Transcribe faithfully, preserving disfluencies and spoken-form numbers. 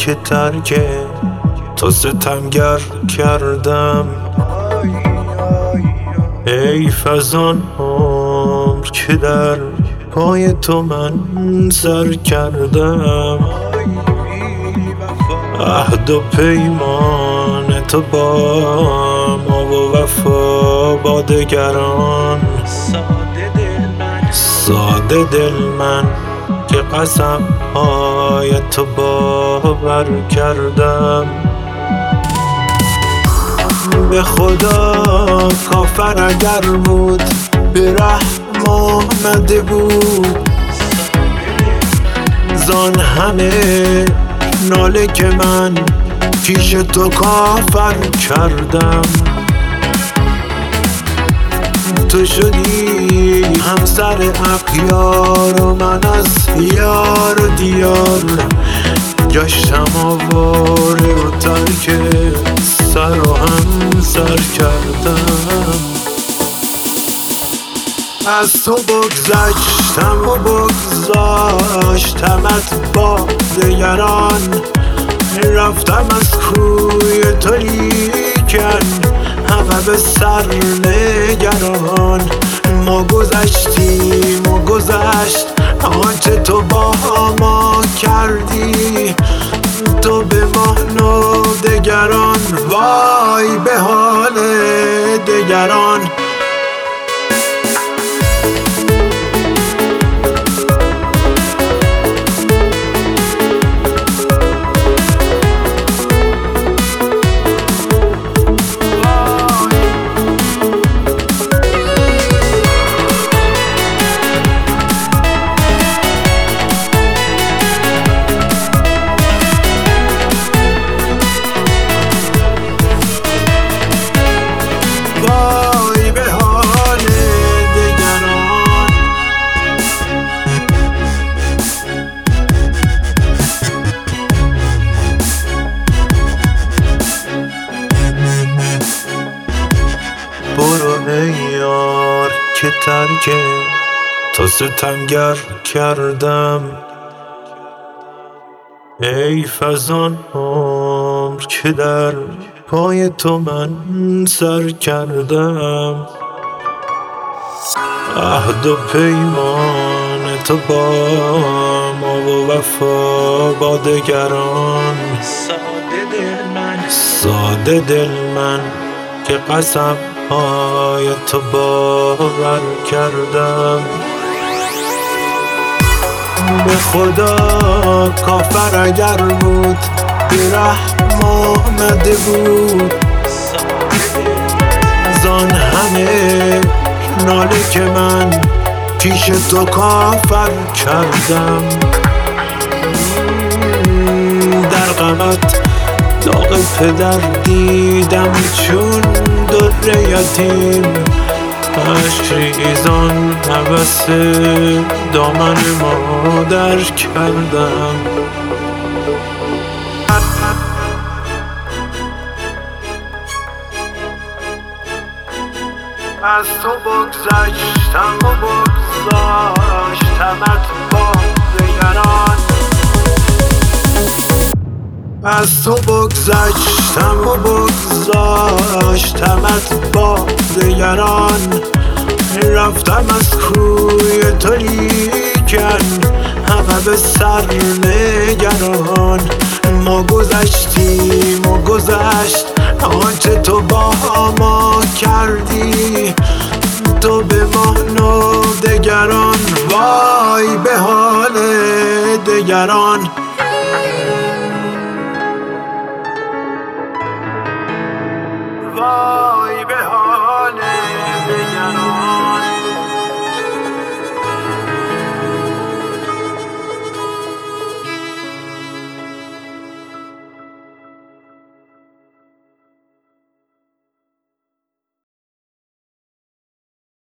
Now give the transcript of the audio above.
که ترک تو ستمگر کردم. حیف از آن عمر که در پای تو من سر کردم. عهد و پیمان تو با ما و وفا با دگران. ساده دل من که قسم های تو باور کردم. به خدا کافر اگر بود به رحم آمده بود. زان همه ناله که من پیش تو کافر کردم. تو شدی همسر اغیار و من از یار و دیار گشتم آواره و ترک سر و هم سر کردم. از تو بگذشتم و بگذاشتمت با دگران. رفتم از کوی تو لیکن همه به سر نگران. ما گذشتیم و گذشت آنچه تو با ما کردی. تو به ما و دگران وای به حال دگران. وای به حال دگران. برو ای یار که ترک تو ستمگر کردم. حیف از آن عمر که در پای تو من سر کردم. عهد و پیمان تو با ما و وفا با دگران. ساده دل من ساده دل من که قسم های تو باور کردم. به خدا کافر اگر بود به رحم آمده بود. زان همه ناله که من پیش تو کافر کردم. در غمت داغ پدر دیدم چون در یتیم. عشق ریزان هوس دامن مادر کردم. از تو بگذشتم و بگذاشتمت با دگران. از تو بگذشتم و بگذاشتمت با دگران. رفتم از کوی تو لیکن همه به سر نگران. ما گذشتیم و گذشت آنچه تو با ما کردی. تو به ما و دگران وای به حال دگران. وای